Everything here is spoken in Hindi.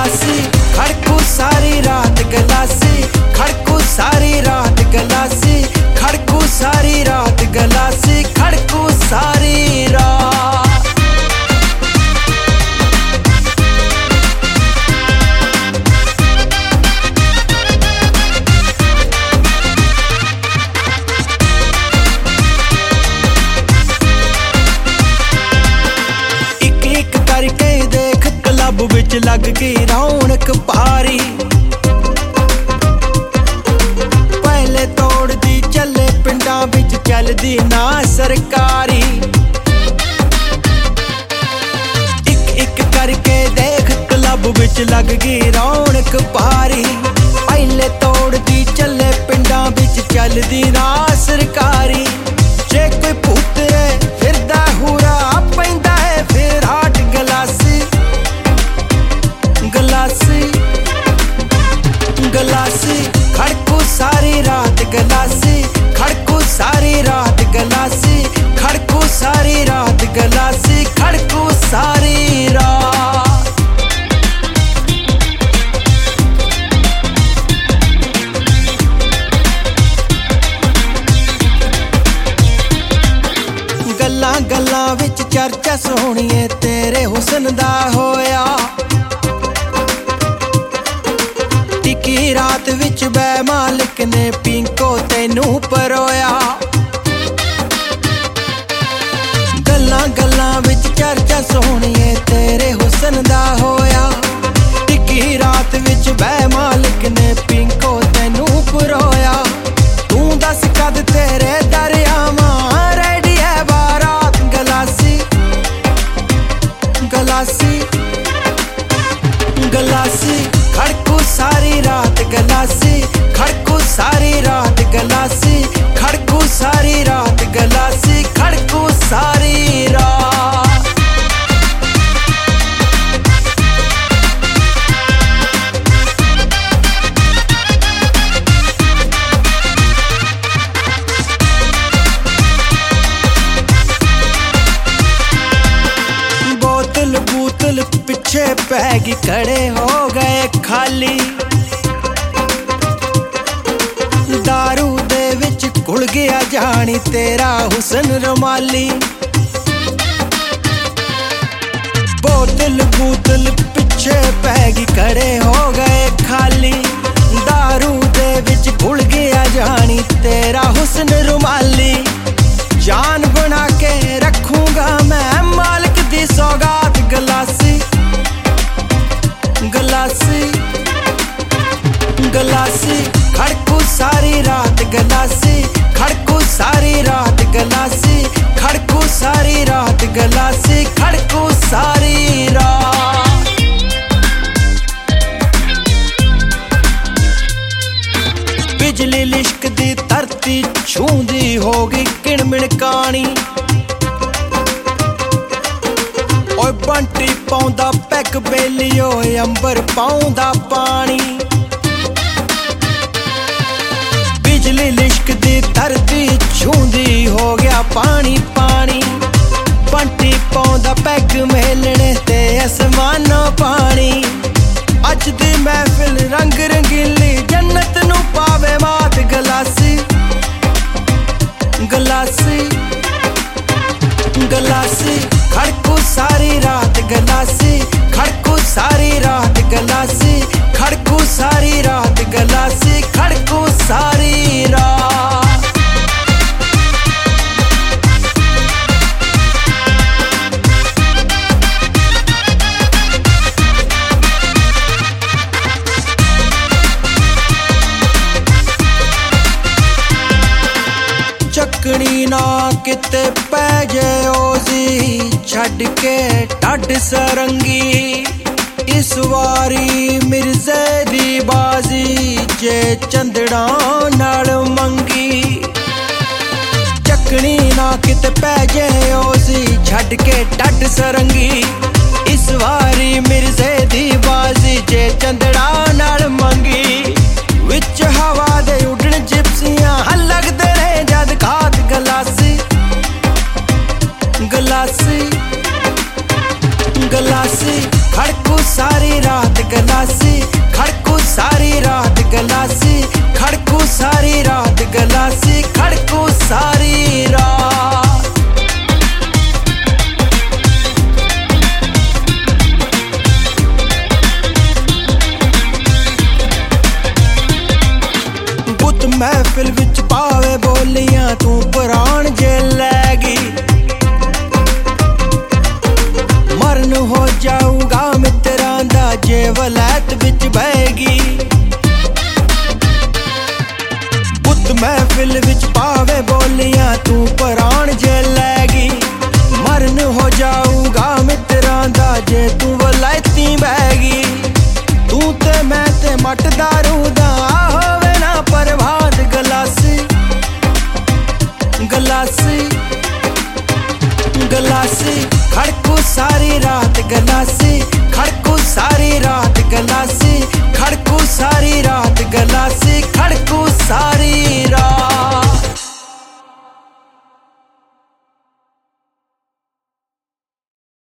गलासी खड़कू सारी रात गलासी खड़कू सारी रात गलासी खड़कू सारी रात गलासी खड़कू सारी रात। एक एक करके देख क्लब विच लग गई रौनक भारी। पहले तोड़दी चले पिंडां विच चलदी ना सरकारी। एक एक करके देख क्लब विच लग गई रौनक भारी। पहले तोड़दी चले पिंडां विच चलदी ना सरकारी। जे कोई पुत्तरे फिरदा हुरा पैंदा है फिर हाट गलासी गलासी गलासी खड़कू सारी रात गलासी खड़कू सारी रात गलासी खड़कू सारी रात गलासी खड़कू सारी रात। गल्लां गल्लां विच चर्चा सोहणीए तेरे हुस्न दा होया। टिकी रात विच बै मालिक ने पिंको तैनू परोया। गल्लां गल्लां विच चर्चा सोहणीए तेरे हुस्न दा होया। टिकी रात विच बै मालिक ने पिंको तैनू परोया। तू दस कद तेरे दरियावां रेडी है बारात गलासी गलासी गलासी खड़कू सारी रात गलासी खड़कू सारी रात गलासी खड़कू सारी रात गलासी खड़कू सारी रात। बोतल बूतल पिछे पैगी खड़े हो गए खाली। दारू दे विच घुल गया जानी तेरा हुस्न रुमाली। बोतल बूतल पिछे पैगी खड़े हो गए खाली। दारू दे विच घुल गया जानी तेरा हुस्न रुमाली। जान बना के रखूंगा मैं मालिक दी सौगात गलासी गलासी गलासी खड़कू सारी रात गलासी खड़कू सारी रात गलासी खड़कू सारी रात गलासी खड़कू सारी रात। बिजली लिशकदी धरती छूंदी होगी किणमिण कानी। ओए बंटी पाउंदा पैक बेली ओए अंबर पाउंदा पानी। बिजली लिशकदी धरती छूंदी हो गया पानी पानी। बंटी पाउंदा पैग मेलने ते आसमानों पानी। अज दी महफिल रंग रंगीली जन्नत नू पावे मात गलासी गलासी गलासी खड़कू सारी रात गलासी खड़कू सारी रात गलासी खड़कू सारी रात गलासी खड़कू सारी रात। चकनी ना किते पै जे ओजी छड़ के ढड सरंगी। इस वारी मिर्जे दी बाजी जे चंदड़ा नाल मंगी। चकनी ना किते पै जे ओजी छड़ के ढड सरंगी। इस वारी मिर्जे दी बाजी जे चंदड़ा नाल मंगी। विच हवा दे उड़न जिप्सियां लगदे रहे जद घात गलासी गलासी गलासी खड़कू सारी रात गलासी। महफिल विच पावे बोलियां तू प्राण जे लैगी। मरन हो जाऊगा मित्रां दा जे वलैत विच बहेगी। पुत महफिल विच पावे बोलियां तू प्राण जे लैगी। मरन हो जाऊगा मित्रां दा जे तू वलैती बहेगी। तू ते मैं ते मट दारू दा होवे ना प्रभात गलासी गलासी गलासी खड़कू सारी रात गलासी खड़कू सारी रात गलासी।